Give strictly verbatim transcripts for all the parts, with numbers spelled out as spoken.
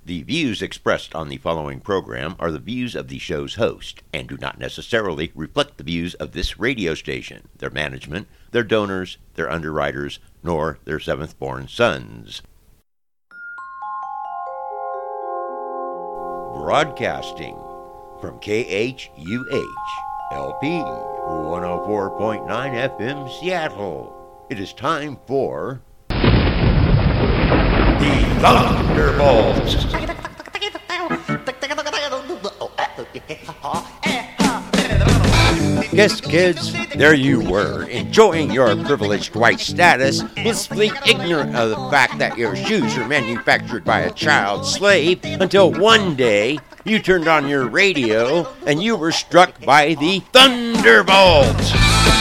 The views expressed on the following program are the views of the show's host and do not necessarily reflect the views of this radio station, their management, their donors, their underwriters, nor their seventh-born sons. Broadcasting from K H U H L P one oh four point nine F M Seattle. It is time for the Thunderbolts. Yes, kids, there you were, enjoying your privileged white status, blissfully ignorant of the fact that your shoes are manufactured by a child slave, until one day you turned on your radio and you were struck by the Thunderbolts.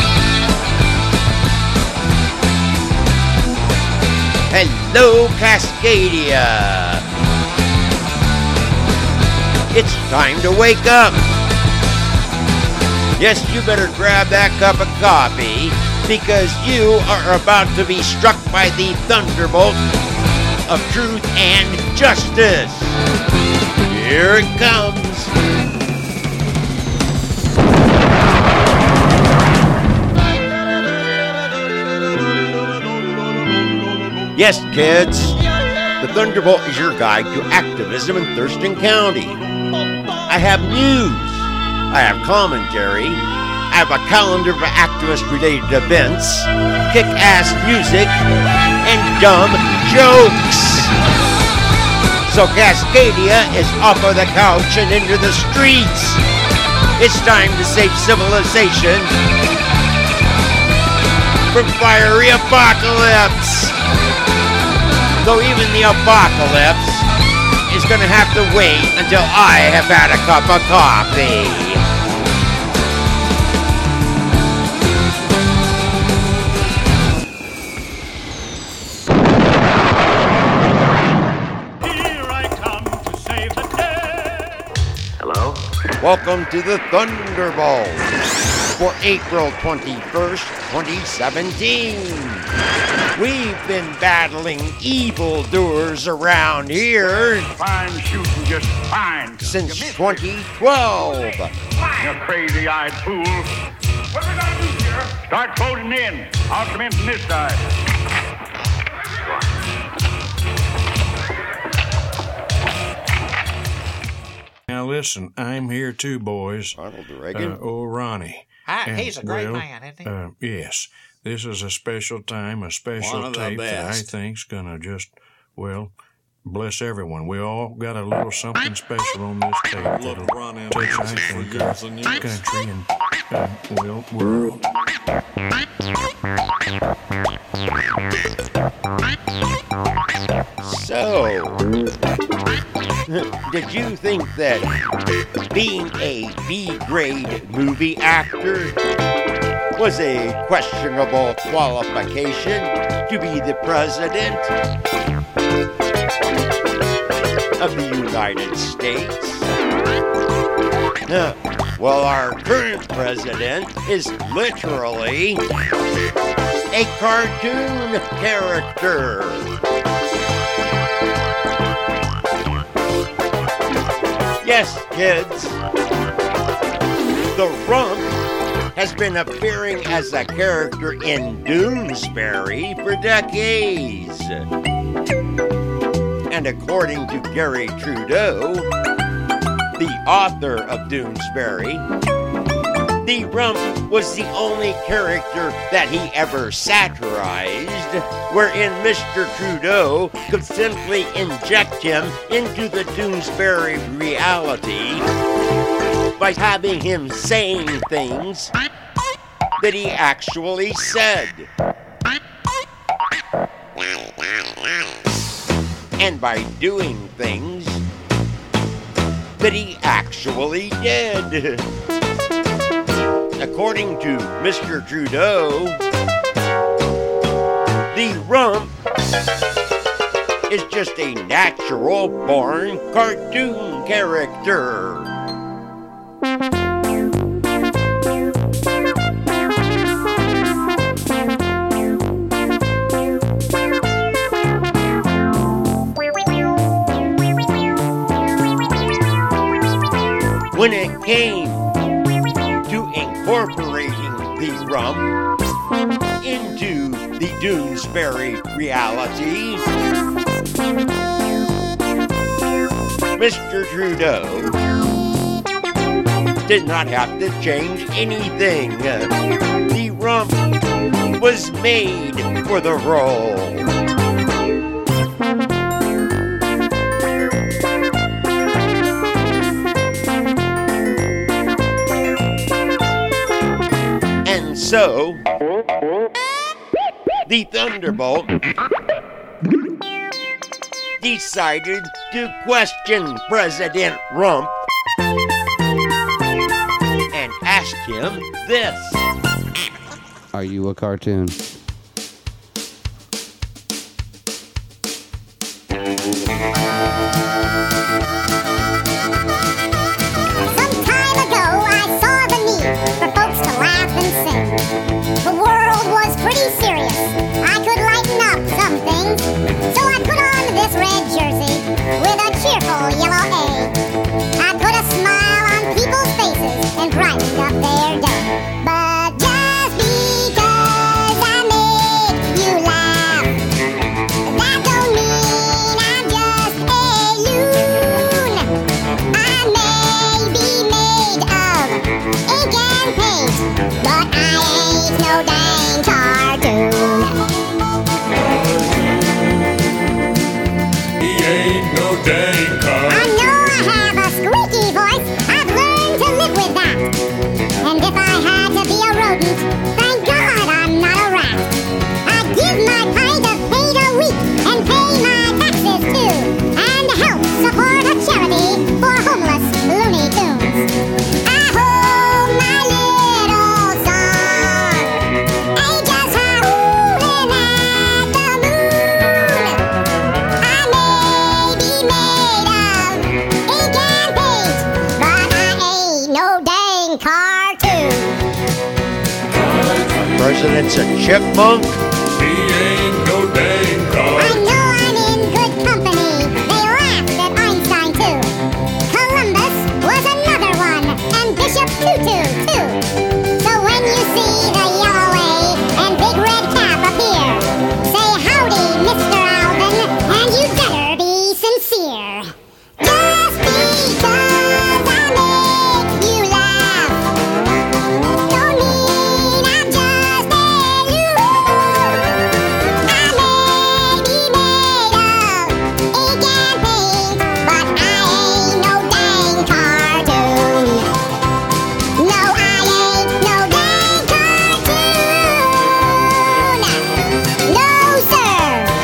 Hello, Cascadia. It's time to wake up. Yes, you better grab that cup of coffee because you are about to be struck by the thunderbolt of truth and justice. Here it comes. Yes, kids, the Thunderbolt is your guide to activism in Thurston County. I have news. I have commentary. I have a calendar of activist-related events, kick-ass music, and dumb jokes. So Cascadia is off of the couch and into the streets. It's time to save civilization from fiery apocalypse. Though even the apocalypse is going to have to wait until I have had a cup of coffee. Here I come to save the day. Hello? Welcome to the Thunderbolts for April twenty-first, twenty seventeen. We've been battling evildoers around here Fine shooting, just fine. since twenty twelve. You crazy-eyed fool. What are we gonna do here? Start closing in. I'll come in from this side. Now listen, I'm here too, boys. Ronald Uh, Reagan. oh, Ronnie. Hi, And, he's a great well, man, isn't he? Uh, yes, this is a special time, a special One of the tape that I best. think's gonna just, well, bless everyone. We all got a little something special on this tape that'll touch, I think, our country and, uh, well, world. So, did you think that being a B-grade movie actor was a questionable qualification to be the president of the United States? Uh, well, our current president is literally a cartoon character. Yes, kids, the Rump has been appearing as a character in Doonesbury for decades. And according to Gary Trudeau, the author of Doonesbury, the Rump was the only character that he ever satirized, wherein Mister Trudeau could simply inject him into the Doonesbury reality by having him saying things that he actually said. And by doing things that he actually did. According to Mister Trudeau, the Rump is just a natural-born cartoon character. when it came to incorporating the rump into the Doonesbury reality, Mister Trudeau did not have to change anything. The rump was made for the role. And so, the Thunderbolt decided to question President Rump and asked him this. Are you a cartoon? President's a chipmunk? He ain't no dang car. I know I'm in good company. They laughed at Einstein too. Columbus was another one, and Bishop Tutu too. So when you see the yellow A and big red cap appear, say howdy, Mister Alvin, and you better be sincere. Just because I make you laugh don't mean I'm just a loon. I may be made of ink and paint, but I ain't no dang cartoon. No, I ain't no dang cartoon. No, sir.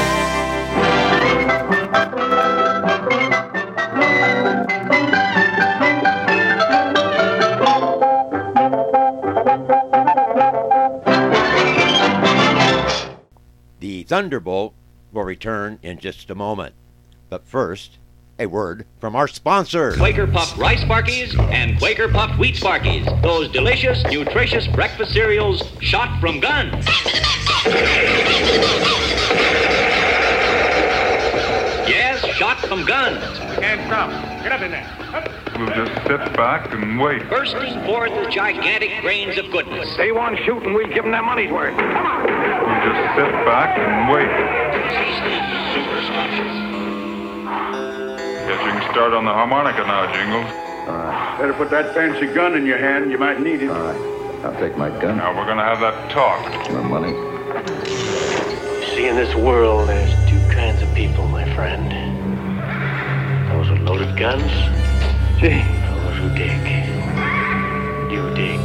The Thunderbolt will return in just a moment. But first, a word from our sponsors. Quaker Puffed Rice Sparkies and Quaker Puffed Wheat Sparkies. Those delicious, nutritious breakfast cereals shot from guns. Yes, shot from guns. We can't stop. Get up in there. Up. We'll just sit back and wait. Bursting forth with gigantic grains of goodness. They want to shoot and we'll give them their money's worth. Come on. We'll just sit back and wait. Guess you can start on the harmonica now, Jingles. Better put that fancy gun in your hand. You might need it. All right. I'll take my gun. Now we're gonna have that talk. My money. See, in this world, there's two kinds of people, my friend. Those with loaded guns, Gee. those who dig. You dig.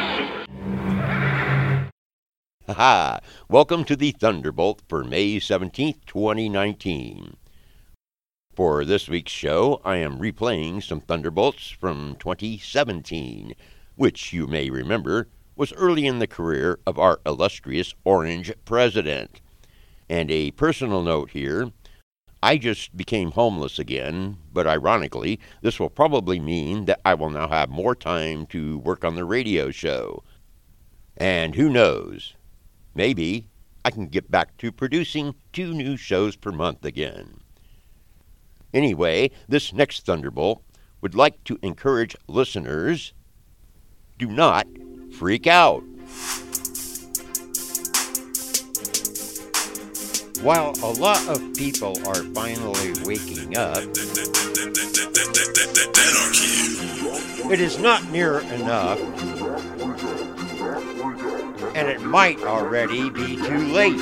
Haha! Welcome to the Thunderbolt for May seventeenth, twenty nineteen. For this week's show, I am replaying some Thunderbolts from twenty seventeen, which you may remember was early in the career of our illustrious Orange President. And a personal note here, I just became homeless again, but ironically, this will probably mean that I will now have more time to work on the radio show. And who knows, maybe I can get back to producing two new shows per month again. Anyway, this next Thunderbolt would like to encourage listeners, do not freak out. While a lot of people are finally waking up, it is not near enough, and it might already be too late.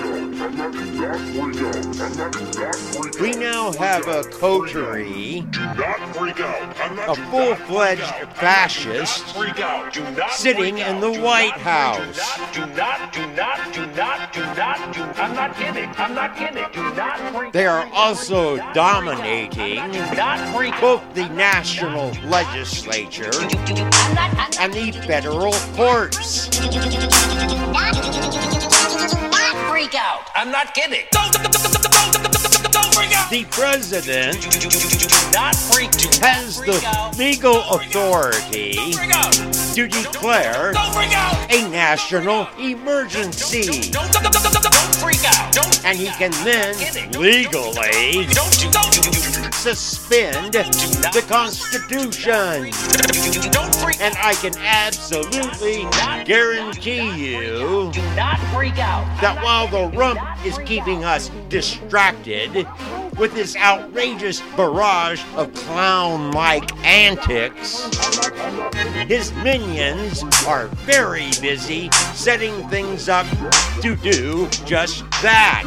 We now have a coterie of full-fledged fascists sitting in the White House. Do not, do not, do not, do not, do not. I'm not kidding. I'm not kidding. Do not freak out. They are also dominating both the national legislature and the federal courts. Not freak out. I'm not kidding. Don't, don't, don't, don't, don't, don't freak out. The president Not freak. has the legal authority to declare a national emergency. Don't, don't, don't, don't, don't freak out. Don't. And he can then legally suspend the Constitution. Don't freak. And I can absolutely guarantee you Do not freak out. that while the rump is keeping us distracted with this outrageous barrage of clown-like antics, his minions are very busy setting things up to do just that.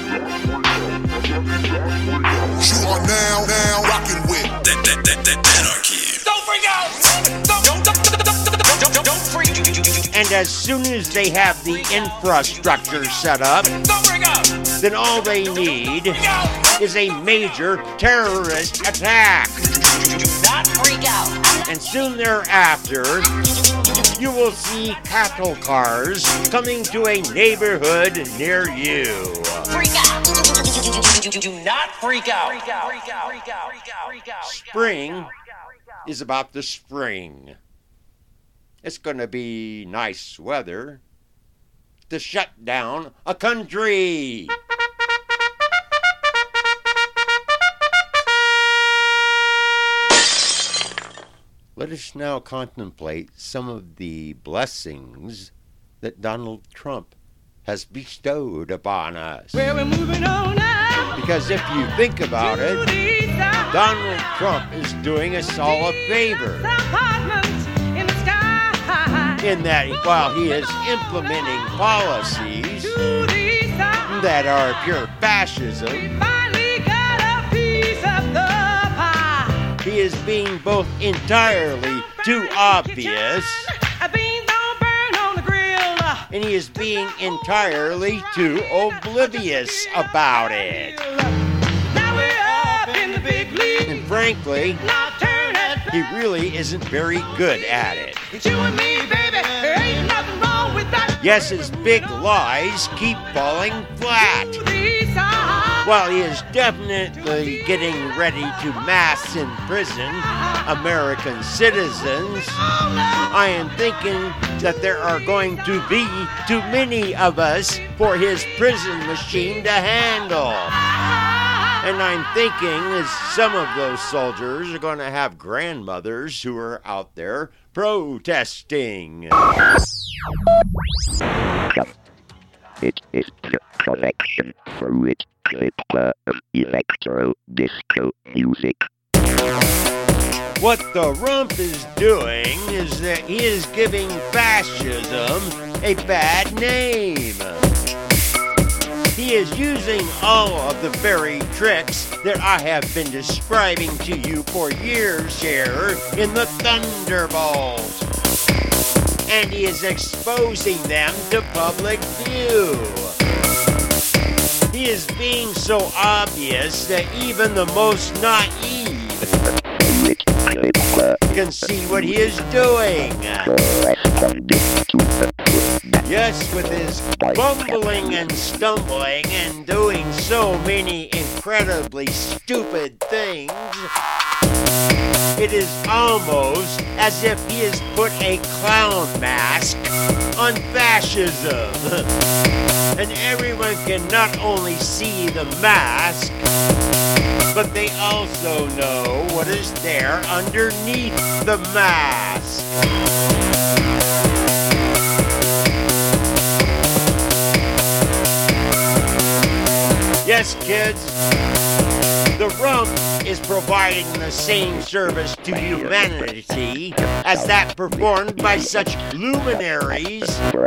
You are now, now rocking with that, that, that, that anarchy. Don't freak out. Don't, don't, don't, don't, don't, don't, don't freak. And as soon as they have the infrastructure set up, Don't freak out. then all they need is a major terrorist attack. Do not freak out. And soon thereafter, you will see cattle cars coming to a neighborhood near you. Freak out. Do not freak out. Freak out. Freak out. Freak out. Freak out. Spring is about the spring. It's going to be nice weather to shut down a country. Let us now contemplate some of the blessings that Donald Trump has bestowed upon us. Well, we're moving on now. Because if you think about it, Donald Trump is doing us all a favor In the sky. in that while he is implementing policies that are pure fascism, Finally got a piece of the pie. he is being both entirely too obvious Beans don't burn on the grill. and he is being entirely too oblivious about it. Now we're up in the big league. And frankly, Now turn it. he really isn't very good at it. It's you and me, baby. There ain't nothing wrong with that. Yes, his big lies keep falling flat. While he is definitely getting ready to mass imprison American citizens, I am thinking that there are going to be too many of us for his prison machine to handle. And I'm thinking that some of those soldiers are going to have grandmothers who are out there protesting. It is the collection for which clipper of electro disco music. What the rump is doing is that he is giving fascism a bad name. He is using all of the very tricks that I have been describing to you for years here in the Thunderbolt. And he is exposing them to public view. He is being so obvious that even the most naive can see what he is doing. Yes, with his bumbling and stumbling and doing so many incredibly stupid things, it is almost as if he has put a clown mask on fascism. And everyone can not only see the mask, but they also know what is there underneath the mask. Yes, kids, the rump is providing the same service to humanity as that performed by such luminaries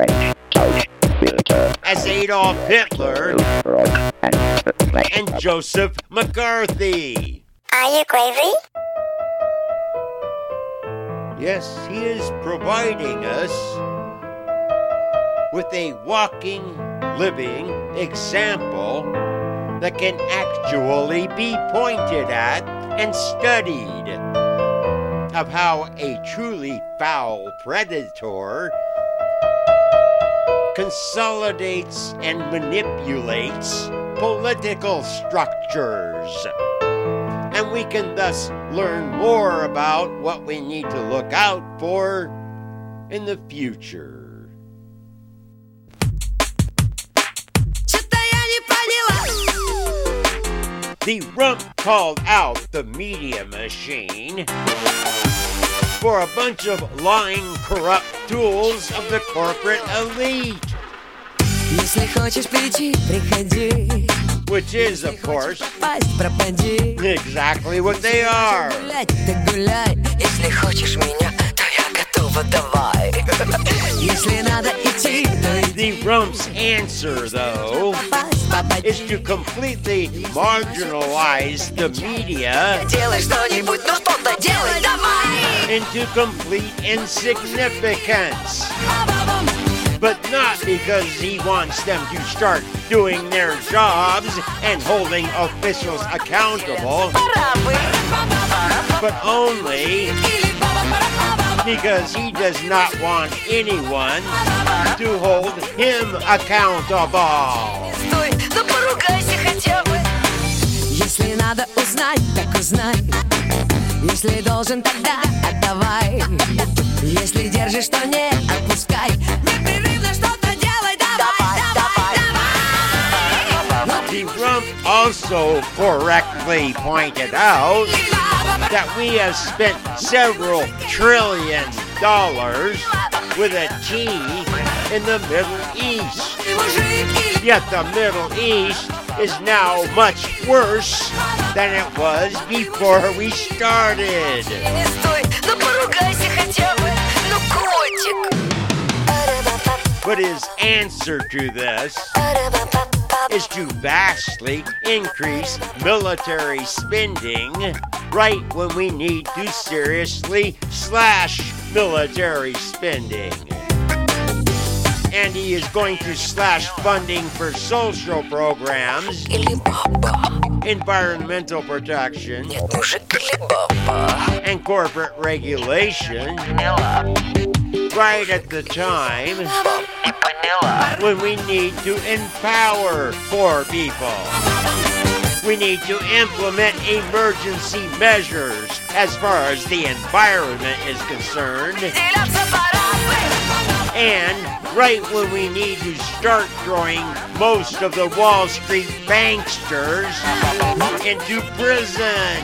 as Adolf Hitler and Joseph McCarthy. Are you crazy? Yes, he is providing us with a walking, living example that can actually be pointed at and studied of how a truly foul predator consolidates and manipulates political structures. And we can thus learn more about what we need to look out for in the future. The rump called out the media machine for a bunch of lying, corrupt tools of the corporate elite. Which is, of course, exactly what they are. The rump's answer, though, is to completely marginalize the media into complete insignificance. But not because he wants them to start doing their jobs and holding officials accountable, but only because he does not want anyone to hold him accountable. Если надо узнать, так узнай. Если должен, тогда отдавай. Если держишь, то не отпускай. Непрерывно что-то делай, давай, давай, давай. The rump also correctly pointed out that we have spent several trillion dollars with a T in the Middle East. Yet the Middle East is now much worse than it was before we started. But his answer to this is to vastly increase military spending right when we need to seriously slash military spending. And he is going to slash funding for social programs, environmental protection, and corporate regulation right at the time when we need to empower poor people. We need to implement emergency measures as far as the environment is concerned. And right when we need to start throwing most of the Wall Street banksters into prison.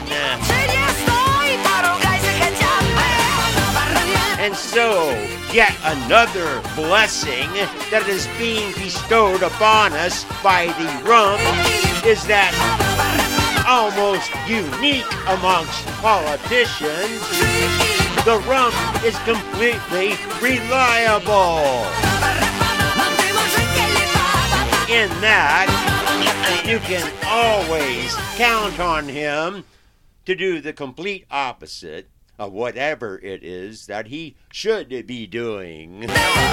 And so, yet another blessing that is being bestowed upon us by the rump is that almost unique amongst politicians, the rump is completely reliable. In that, you can always count on him to do the complete opposite of whatever it is that he should be doing.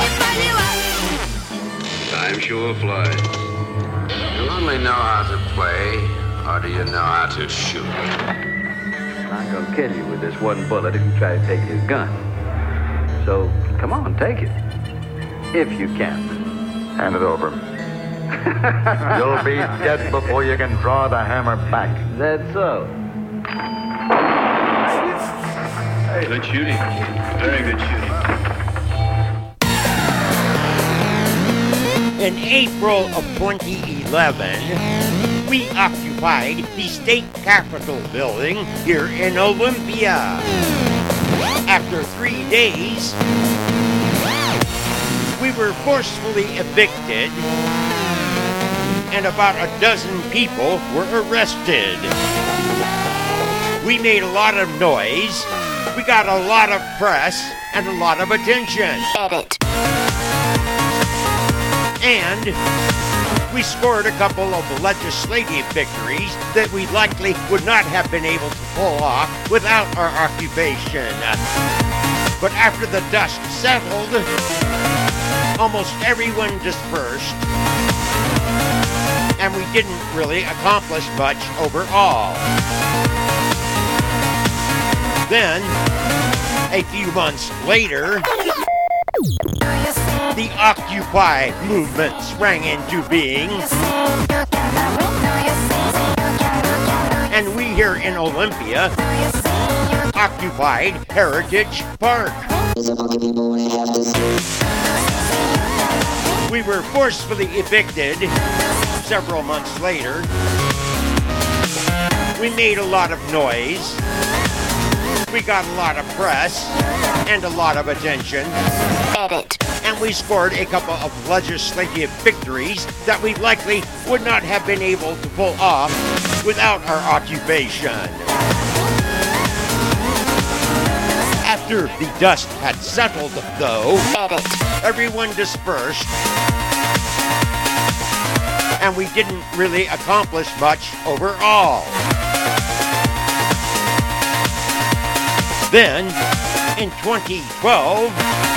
Time sure flies. You only know how to play, or do you know how to shoot? I'm gonna kill you with this one bullet if you try to take his gun. So, come on, take it. If you can. Hand it over. You'll be dead before you can draw the hammer back. That's so. Good shooting. Very good shooting. In April of twenty eleven, we occupied the state capitol building here in Olympia. After three days, we were forcefully evicted, and about a dozen people were arrested. We made a lot of noise, we got a lot of press, and a lot of attention. Edit. And we scored a couple of legislative victories that we likely would not have been able to pull off without our occupation. But after the dust settled, almost everyone dispersed, and we didn't really accomplish much overall. Then, a few months later, the Occupy movement sprang into being, and we here in Olympia occupied Heritage Park. We were forcefully evicted several months later. We made a lot of noise. We got a lot of press and a lot of attention. Edit. And we scored a couple of legislative victories that we likely would not have been able to pull off without our occupation. After the dust had settled, though, Edit. everyone dispersed, and we didn't really accomplish much overall. Then, in twenty twelve,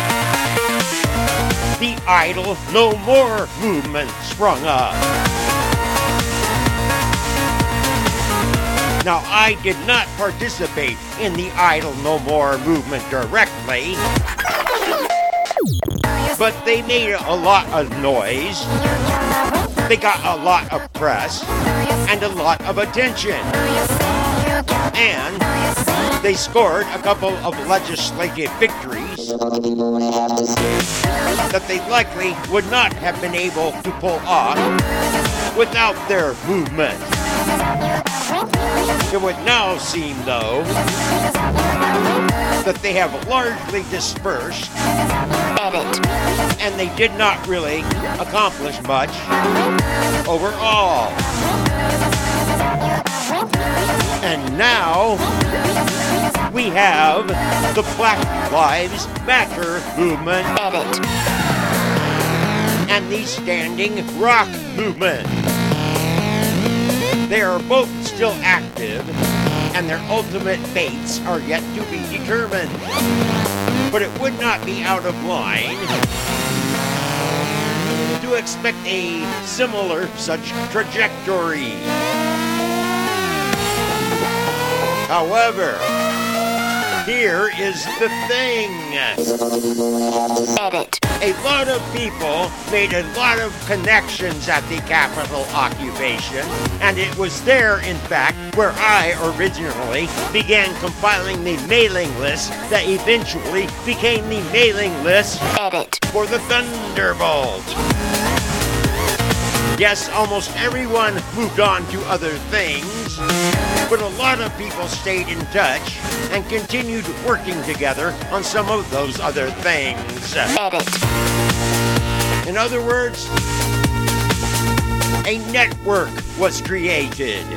the Idle No More movement sprung up. Now, I did not participate in the Idle No More movement directly, but they made a lot of noise, they got a lot of press, and a lot of attention. And they scored a couple of legislative victories that they likely would not have been able to pull off without their movement. It would now seem, though, that they have largely dispersed, and they did not really accomplish much overall. And now we have the Black Lives Matter movement and the Standing Rock movement. They are both still active, and their ultimate fates are yet to be determined. But it would not be out of line to expect a similar such trajectory. However, here is the thing. Edit. A lot of people made a lot of connections at the Capitol occupation, and it was there, in fact, where I originally began compiling the mailing list that eventually became the mailing list Edit. for the Thunderbolt. Yes, almost everyone moved on to other things, but a lot of people stayed in touch and continued working together on some of those other things. Edit. In other words, a network was created.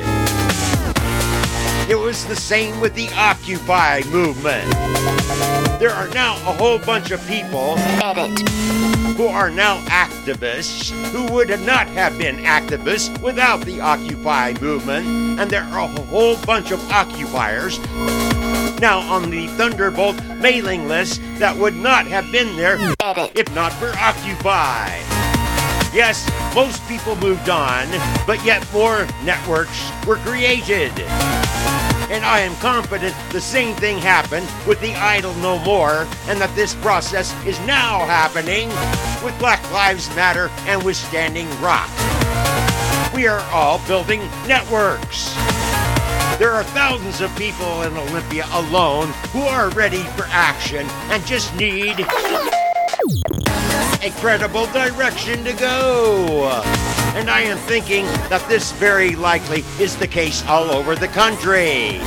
It was the same with the Occupy movement. There are now a whole bunch of people Edit. who are now activists who would not have been activists without the Occupy movement, and there are a whole bunch of occupiers now on the Thunderbolt mailing list that would not have been there Edit. if not for Occupy. Yes, most people moved on, but yet more networks were created. And I am confident the same thing happened with the Idle No More, and that this process is now happening with Black Lives Matter and with Standing Rock. We are all building networks. There are thousands of people in Olympia alone who are ready for action and just need a credible direction to go. And I am thinking that this very likely is the case all over the country.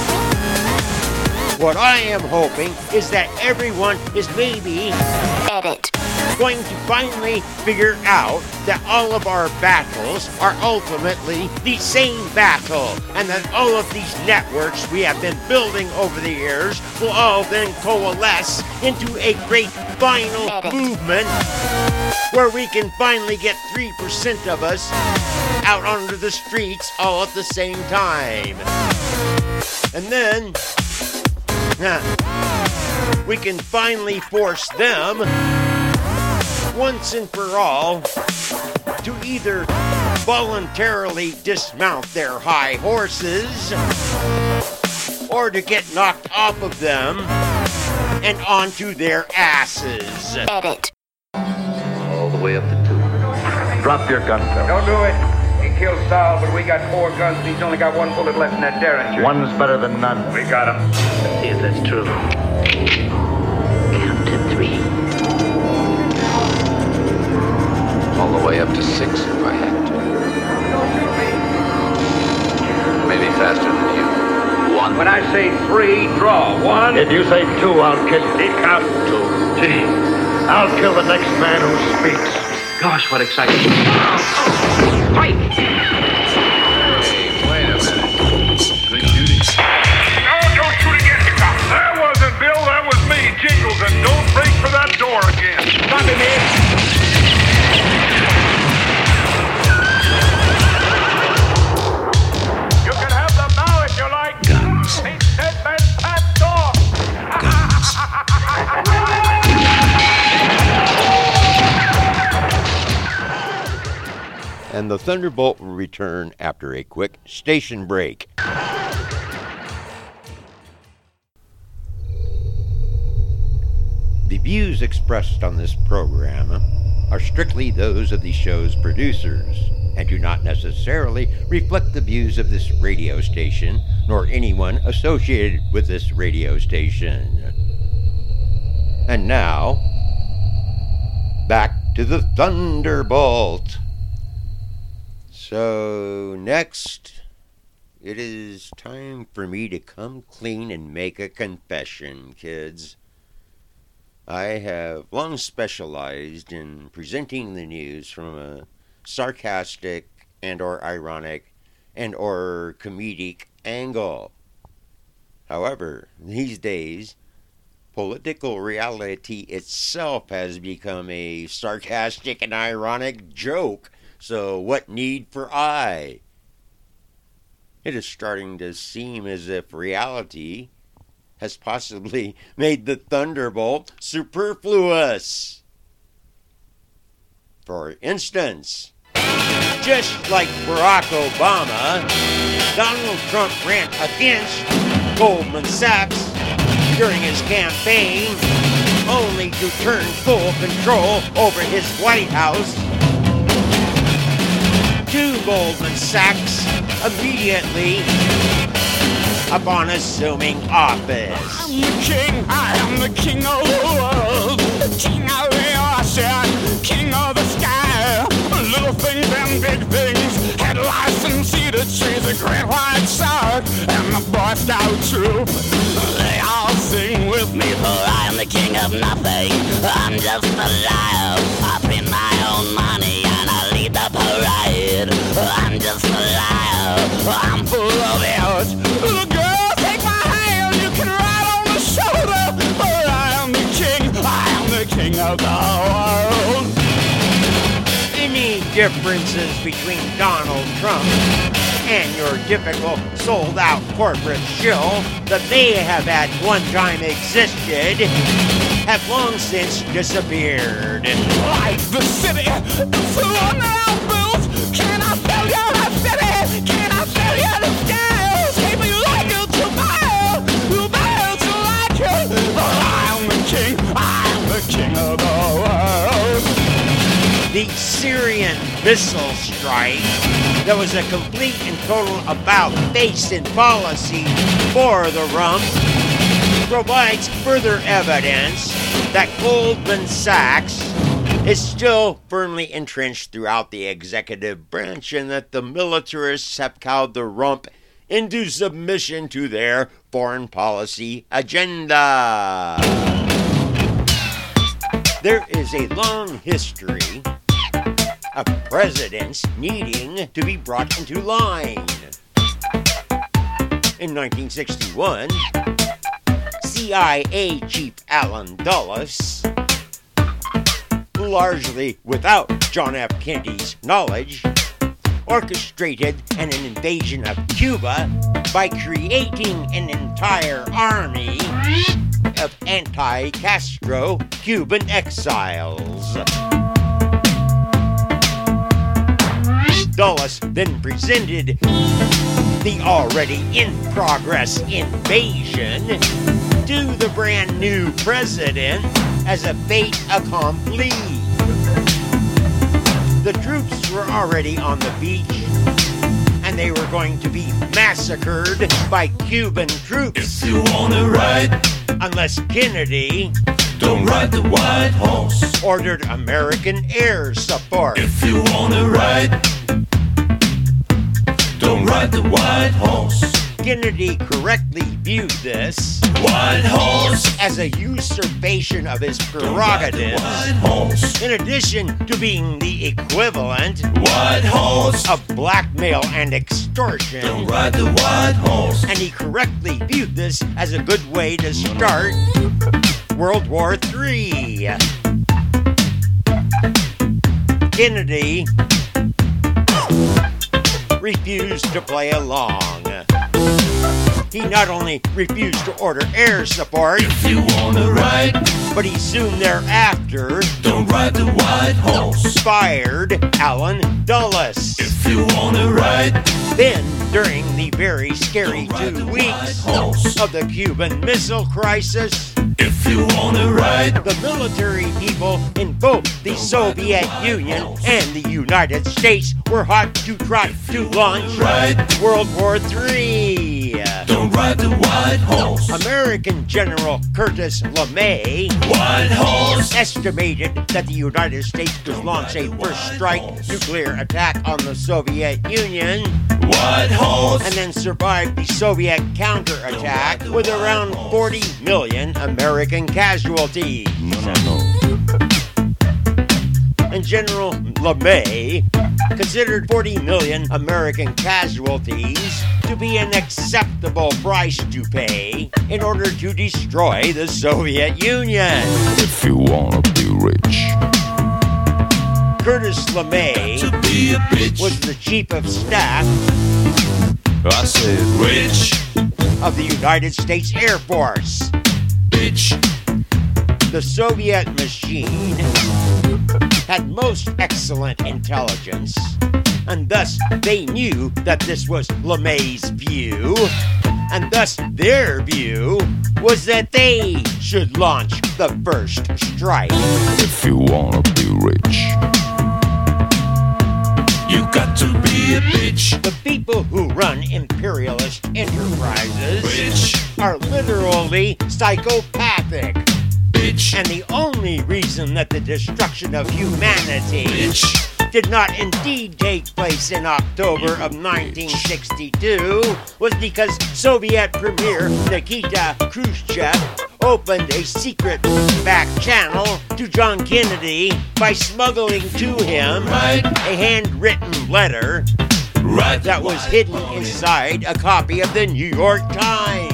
What I am hoping is that everyone is maybe edit going to finally figure out that all of our battles are ultimately the same battle, and that all of these networks we have been building over the years will all then coalesce into a great final edit movement where we can finally get three percent of us out onto the streets all at the same time. And then we can finally force them, once and for all, to either voluntarily dismount their high horses or to get knocked off of them and onto their asses. Edit. All the way up to two. Drop your gun, Phil. Don't do it. He killed Saul, but we got four guns and he's only got one bullet left in that Derringer. One's better than none. We got him. Let's see if that's true. Count to three. All the way up to six if I had to. Maybe faster than you. One. When I say three, draw. One. If you say two, I'll kill you. He counts two. Gee, I'll kill the next man who speaks. Gosh, what excitement. Fight! Hey, wait a minute. Good shooting. No, don't shoot again, you cop. That wasn't Bill, that was me, Jingles, and don't break for that door again. Stop him, man. You can have them now if you like. Guns. He's dead man's past door. Guns. And the Thunderbolt will return after a quick station break. The views expressed on this program are strictly those of the show's producers and do not necessarily reflect the views of this radio station nor anyone associated with this radio station. And now, back to the Thunderbolt. So, next, it is time for me to come clean and make a confession, kids. I have long specialized in presenting the news from a sarcastic and or ironic and or comedic angle. However, these days, political reality itself has become a sarcastic and ironic joke. So what need for I? It is starting to seem as if reality has possibly made the Thunderbolt superfluous. For instance, just like Barack Obama, Donald Trump ran against Goldman Sachs during his campaign, only to turn full control over his White House to Goldman Sachs immediately upon assuming office. I'm the king, I am the king of the world, king of the ocean, king of the sky, little things and big things, headlights and cedar trees, a great white shark, and the Boy Scout troop. They all sing with me, for I am the king of nothing, I'm just a liar, I print my own money and I lead the parade. I'm just a liar, I'm full of it. Little girl, take my hand, you can ride on the shoulder. For I am the king, I am the king of the world. Any differences between Donald Trump and your typical sold-out corporate shill that may have at one time existed have long since disappeared. Like the city, it's the one that I built. Can I sell you the city? Can I sell you the scales? If you like it, you buy it. You buy it, you like it. But I am the king, I am the king of the world. The Syrian missile strike that was a complete and total about-face and policy for the rump provides further evidence that Goldman Sachs is still firmly entrenched throughout the executive branch, and that the militarists have cowed the rump into submission to their foreign policy agenda. There is a long history of presidents needing to be brought into line. In nineteen sixty-one, C I A Chief Allen Dulles, largely without John F. Kennedy's knowledge, orchestrated an invasion of Cuba by creating an entire army of anti-Castro Cuban exiles. Dulles then presented the already in-progress invasion to the brand new president as a fait accompli. The troops were already on the beach, and they were going to be massacred by Cuban troops. If you wanna ride, unless Kennedy don't ride the white horse, ordered American air support. If you wanna ride, don't ride the white horse. Kennedy correctly viewed this white horse as a usurpation of his prerogatives, white horse. In addition to being the equivalent white horse of blackmail and extortion. Don't ride the white horse. And he correctly viewed this as a good way to start World War Three. Kennedy refused to play along. He not only refused to order air support, if you wanna ride, but he soon thereafter don't ride the white horse, fired Allen Dulles. If you wanna ride, then during the very scary two weeks of the Cuban Missile Crisis, if you wanna ride, the military people in both the Soviet Union and the United States were hot to trot to launch ride. World War Three. Don't ride the white horse. American General Curtis LeMay, white horse, estimated that the United States could launch a first strike nuclear attack on the Soviet Union, white horse, and then survived the Soviet counterattack with around forty million American casualties. And General LeMay considered forty million American casualties to be an acceptable price to pay in order to destroy the Soviet Union. If you wanna be rich, Curtis LeMay to be a bitch. was the chief of staff I said rich of the United States Air Force. Bitch. The Soviet machine had most excellent intelligence, and thus they knew that this was LeMay's view, and thus their view was that they should launch the first strike. If you wanna be rich, you got to be a bitch. The people who run imperialist enterprises Bitch. are literally psychopathic. Bitch. And the only reason that the destruction of humanity Bitch. did not indeed take place in October of nineteen sixty-two was because Soviet Premier Nikita Khrushchev opened a secret back channel to John Kennedy by smuggling to him right. a handwritten letter right. that was hidden inside a copy of the New York Times.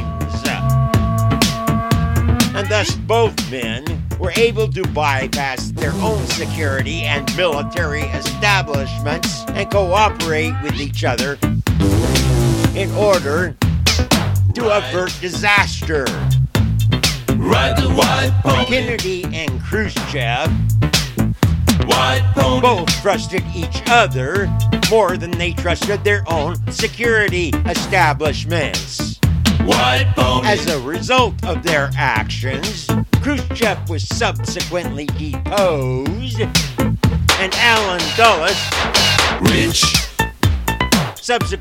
And thus both men were able to bypass their own security and military establishments and cooperate with each other in order to avert disaster. Ride the white pony. Kennedy and Khrushchev white pony. both trusted each other more than they trusted their own security establishments. White pony. As a result of their actions, Khrushchev was subsequently deposed, and Allen Dulles, rich,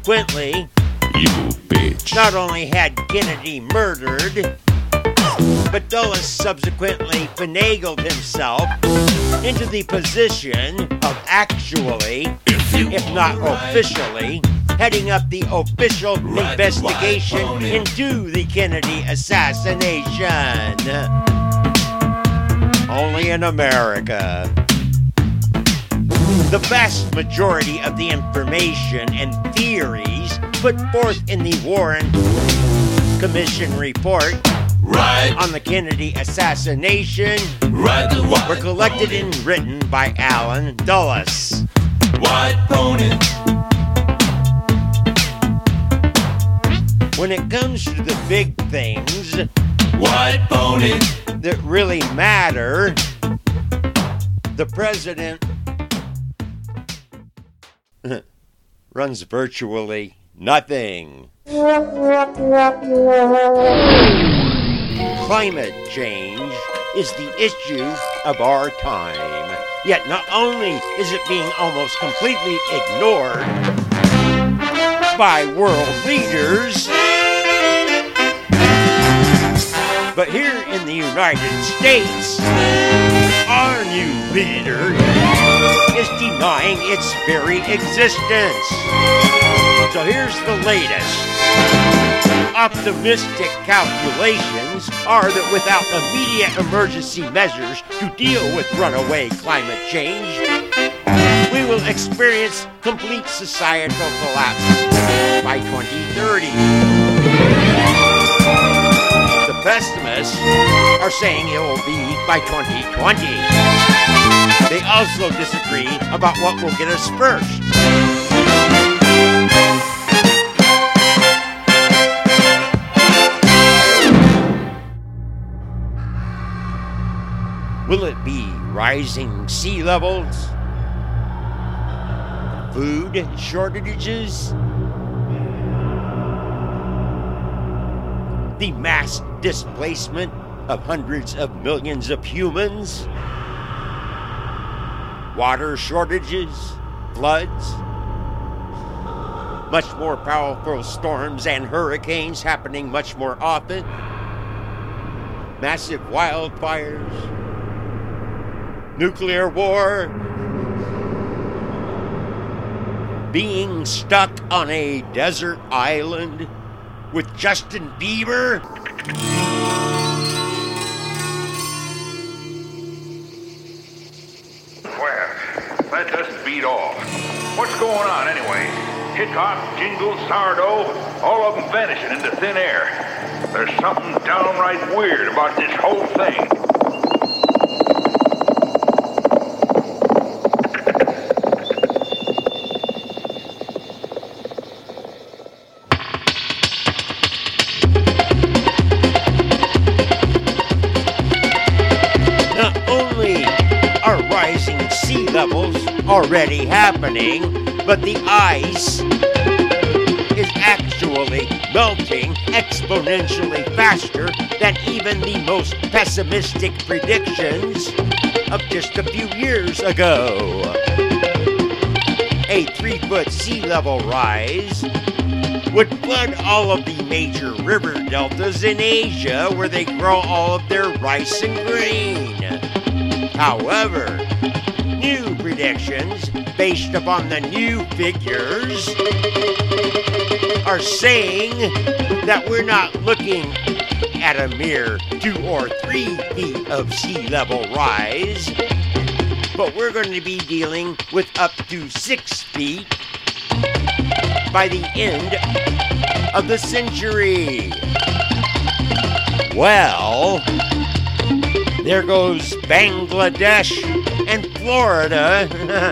subsequently, you bitch, not only had Kennedy murdered, But Dulles subsequently finagled himself into the position of actually, if not officially, heading up the official investigation into the Kennedy assassination. Only in America. The vast majority of the information and theories put forth in the Warren Commission report right. on the Kennedy assassination right. were collected and written by Alan Dulles. White Pony. When it comes to the big things, White Pony, that really matter, the president runs virtually nothing. Climate change is the issue of our time. Yet not only is it being almost completely ignored by world leaders, but here in the United States, our new leader is denying its very existence. So here's the latest. Optimistic calculations are that without immediate emergency measures to deal with runaway climate change, we will experience complete societal collapse by twenty thirty. The pessimists are saying it will be by twenty twenty. They also disagree about what will get us first. Will it be rising sea levels? Food shortages? The mass displacement of hundreds of millions of humans? Water shortages? Floods? Much more powerful storms and hurricanes happening much more often? Massive wildfires? Nuclear war? Being stuck on a desert island with Justin Bieber? Well, that doesn't beat all. What's going on anyway? Hickok, Jingles, Sourdough, all of them vanishing into thin air. There's something downright weird about this whole thing. Sea levels already happening, but the ice is actually melting exponentially faster than even the most pessimistic predictions of just a few years ago. A three-foot sea level rise would flood all of the major river deltas in Asia where they grow all of their rice and grain. However, new predictions based upon the new figures are saying that we're not looking at a mere two or three feet of sea level rise, but we're going to be dealing with up to six feet by the end of the century. Well, there goes Bangladesh and Florida.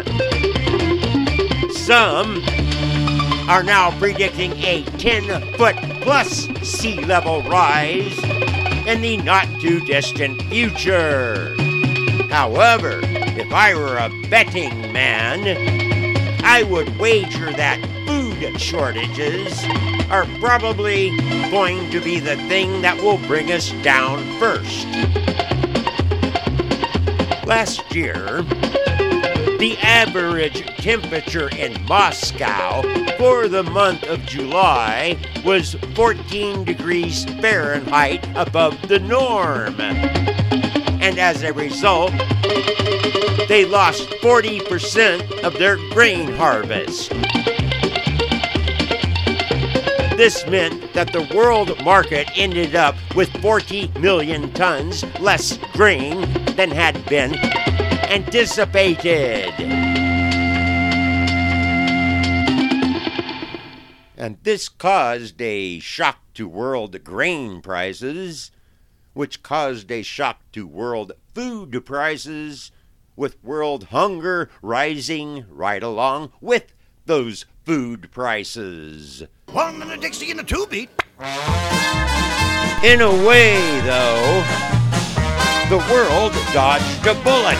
Some are now predicting a ten-foot plus sea level rise in the not-too-distant future. However, if I were a betting man, I would wager that food shortages are probably going to be the thing that will bring us down first. Last year, The average temperature in Moscow for the month of July was fourteen degrees Fahrenheit above the norm. And as a result, they lost forty percent of their grain harvest. This meant that the world market ended up with forty million tons less grain than had been anticipated. And this caused a shock to world grain prices, which caused a shock to world food prices, with world hunger rising right along with those food prices. One and a Dixie and a two-beat. In a way, though, the world dodged a bullet.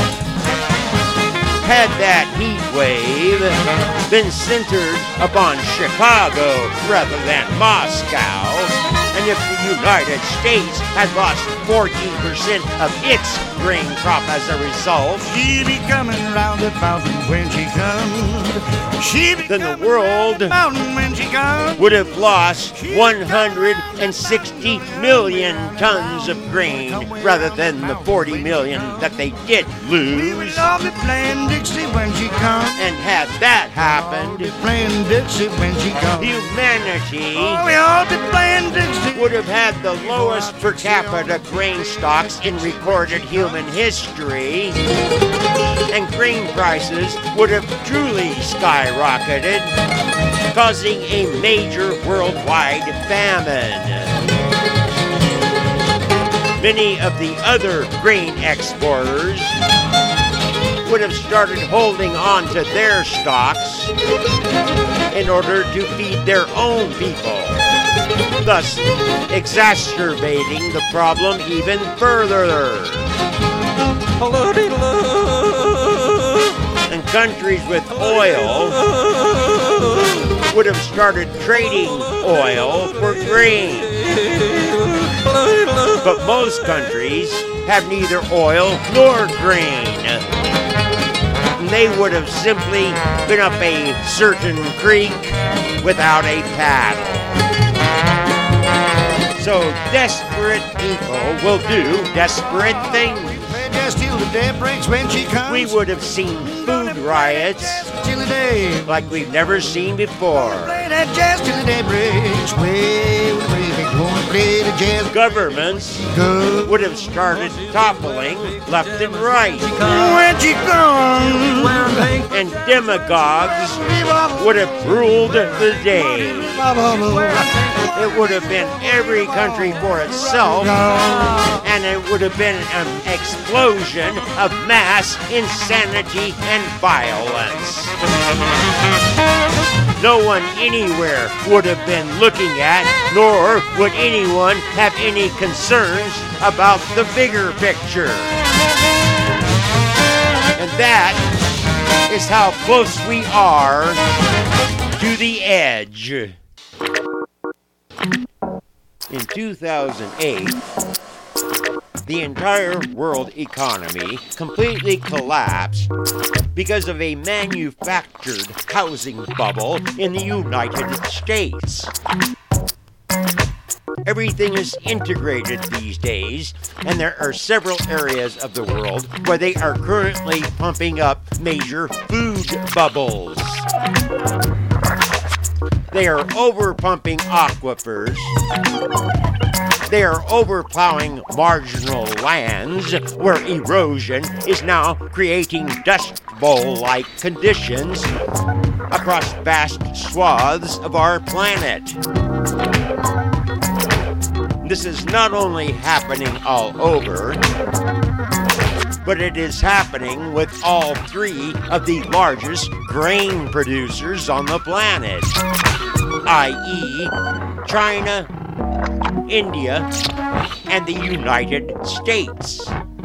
Had that heat wave been centered upon Chicago rather than Moscow, and if the United States had lost fourteen percent of its grain crop as a result, She be coming round the mountain when she comes. She be then the world mountain when she comes. would have lost one hundred sixty million tons of grain rather than the forty million that they did lose. I'll be playing Dixie when she comes. And had that happened, Playing Dixie when she comes. humanity Oh, we all be playing Dixie. would have had the lowest per capita grain stocks in recorded human history, and grain prices would have truly skyrocketed, causing a major worldwide famine. Many of the other grain exporters would have started holding on to their stocks in order to feed their own people, thus exacerbating the problem even further. And countries with oil would have started trading oil for grain. But most countries have neither oil nor grain. And they would have simply been up a certain creek without a paddle. So desperate people will do desperate things. Just till the day breaks when she comes. We would have seen food riots like we've never seen before. Play that jazz till the day breaks. Way, way, way, gonna play the jazz. Governments would have started toppling left and right. When she comes. And demagogues would have ruled the day. It would have been every country for itself, and it would have been an explosion of mass insanity and violence. No one anywhere would have been looking at, nor would anyone have any concerns about the bigger picture. And that is how close we are to the edge. In two thousand eight, the entire world economy completely collapsed because of a manufactured housing bubble in the United States. Everything is integrated these days, and there are several areas of the world where they are currently pumping up major food bubbles. They are overpumping aquifers. They are overplowing marginal lands where erosion is now creating Dust Bowl-like conditions across vast swaths of our planet. This is not only happening all over, but it is happening with all three of the largest grain producers on the planet, that is, China, India, and the United States.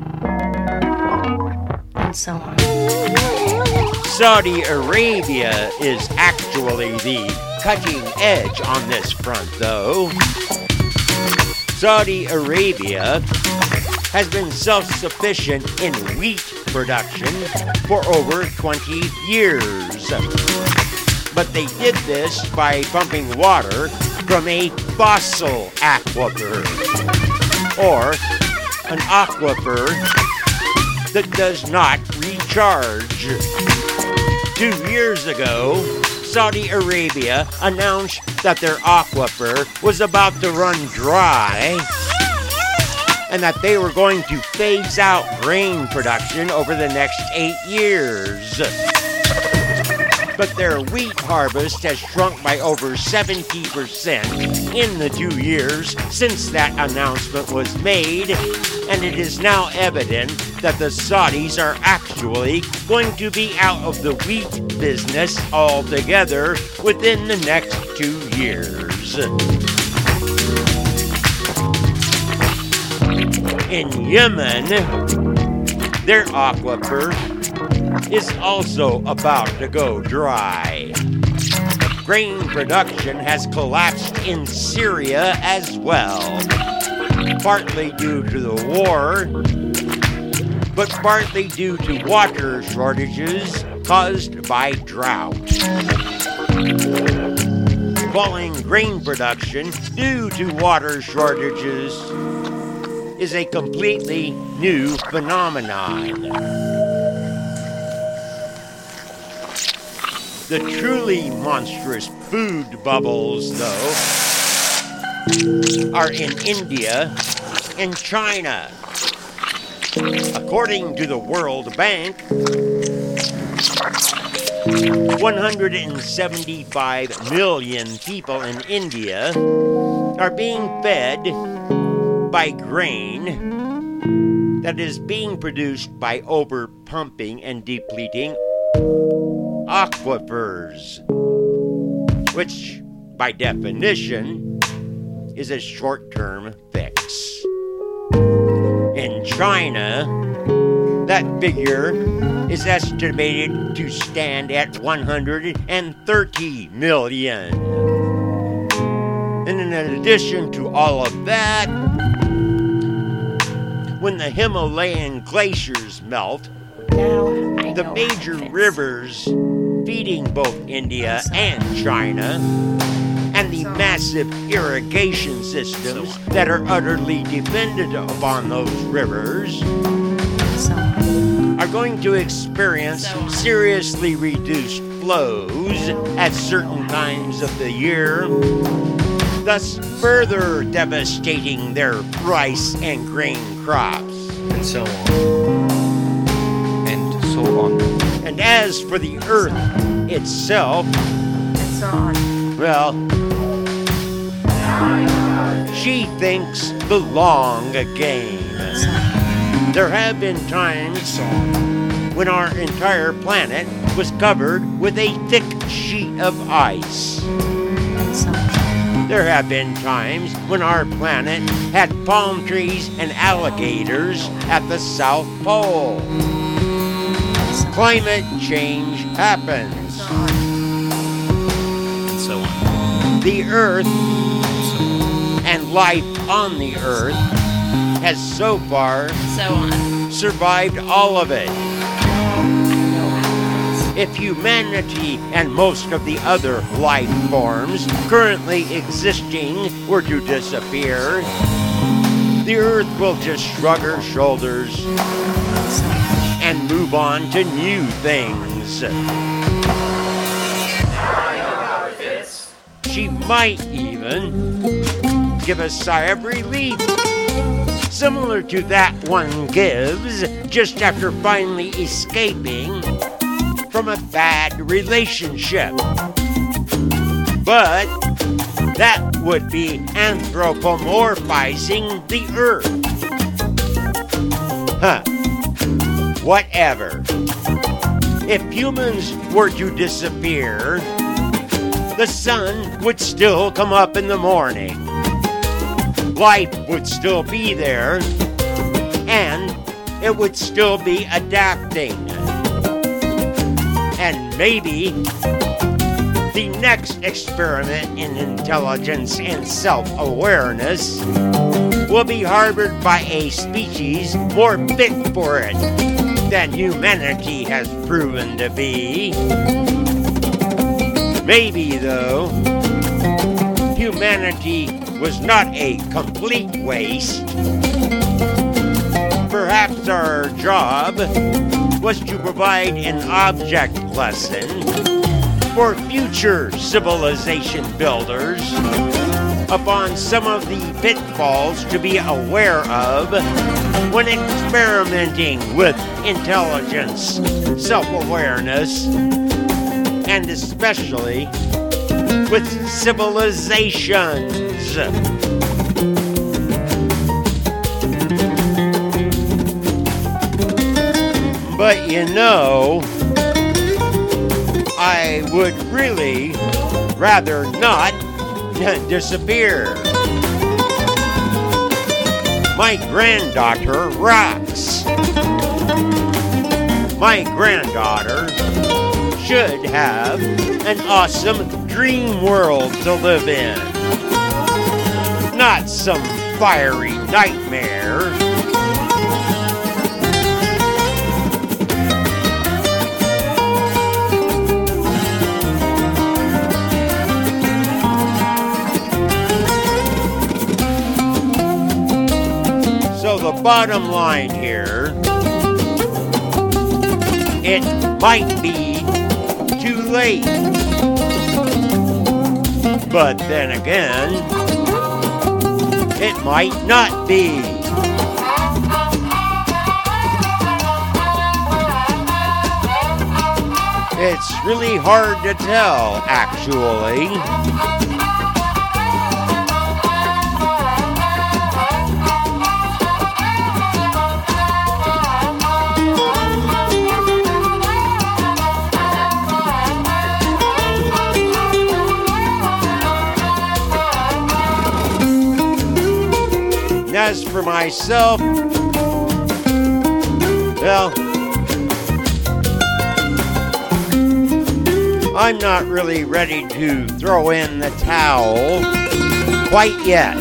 And so on. Saudi Arabia is actually the cutting edge on this front, though. Saudi Arabia has been self-sufficient in wheat production for over twenty years. But they did this by pumping water from a fossil aquifer, or an aquifer that does not recharge. Two years ago, Saudi Arabia announced that their aquifer was about to run dry and that they were going to phase out grain production over the next eight years. But their wheat harvest has shrunk by over seventy percent in the two years since that announcement was made, and it is now evident that the Saudis are actually going to be out of the wheat business altogether within the next two years. In Yemen, their aquifer is also about to go dry. Grain production has collapsed in Syria as well, partly due to the war, but partly due to water shortages caused by drought. Falling grain production due to water shortages is a completely new phenomenon. The truly monstrous food bubbles, though, are in India and China. According to the World Bank, one hundred seventy-five million people in India are being fed by grain that is being produced by over-pumping and depleting aquifers, which, by definition, is a short-term fix. In China, that figure is estimated to stand at one hundred thirty million. And in addition to all of that, when the Himalayan glaciers melt, the major rivers feeding both India and China, and the massive irrigation systems that are utterly dependent upon those rivers, are going to experience seriously reduced flows at certain times of the year, thus further devastating their rice and grain crops. And so on. And so on. And as for the earth itself, and so on. Well, she thinks the long game. There have been times when our entire planet was covered with a thick sheet of ice. There have been times when our planet had palm trees and alligators at the South Pole. Climate change happens. And so on. The Earth and life on the Earth has so far so on. survived all of it. If humanity and most of the other life forms currently existing were to disappear, the Earth will just shrug her shoulders and move on to new things. She might even give a sigh of relief, similar to that one gives just after finally escaping from a bad relationship. But that would be anthropomorphizing the Earth. Huh. Whatever. If humans were to disappear, the sun would still come up in the morning. Life would still be there, and it would still be adapting. And maybe the next experiment in intelligence and self-awareness will be harbored by a species more fit for it than humanity has proven to be. Maybe, though, humanity was not a complete waste. Perhaps our job was to provide an object lesson for future civilization builders upon some of the pitfalls to be aware of when experimenting with intelligence, self-awareness, and especially with civilizations. But you know, I would really rather not disappear. My granddaughter rocks. My granddaughter should have an awesome dream world to live in, not some fiery nightmare. So the bottom line here, it might be too late. But then again, it might not be. It's really hard to tell, actually. As for myself, well, I'm not really ready to throw in the towel quite yet.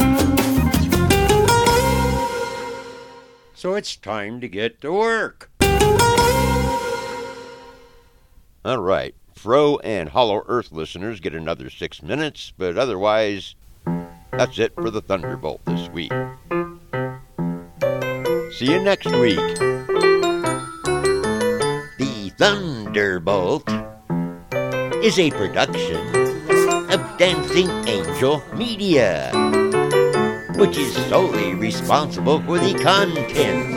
So it's time to get to work. All right, Fro and Hollow Earth listeners get another six minutes, but otherwise, that's it for the Thunderbolt this week. See you next week. The Thunderbolt is a production of Dancing Angel Media, which is solely responsible for the content.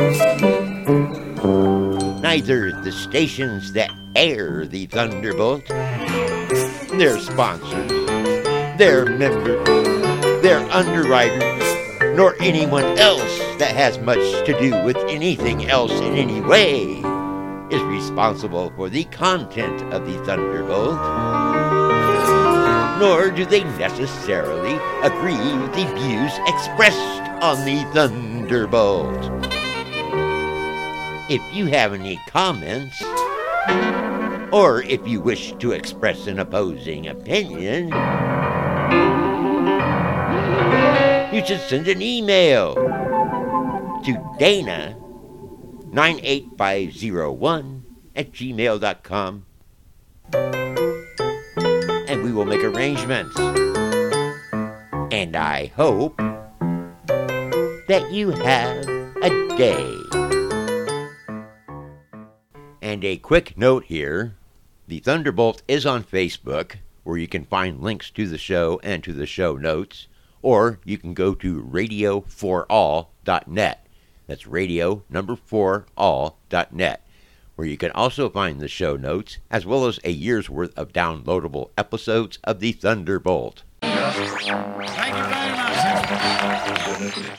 Neither the stations that air the Thunderbolt, their sponsors, their members, their underwriters, nor anyone else that has much to do with anything else in any way is responsible for the content of the Thunderbolt, nor do they necessarily agree with the views expressed on the Thunderbolt. If you have any comments, or if you wish to express an opposing opinion, you should send an email to Dana nine eight five zero one at gmail dot com, and we will make arrangements. And I hope that you have a day. And a quick note here, the Thunderbolt is on Facebook, where you can find links to the show and to the show notes, or you can go to radio for all dot net. That's radio number four all dot net, where you can also find the show notes, as well as a year's worth of downloadable episodes of the Thunderbolt. Thank you very much.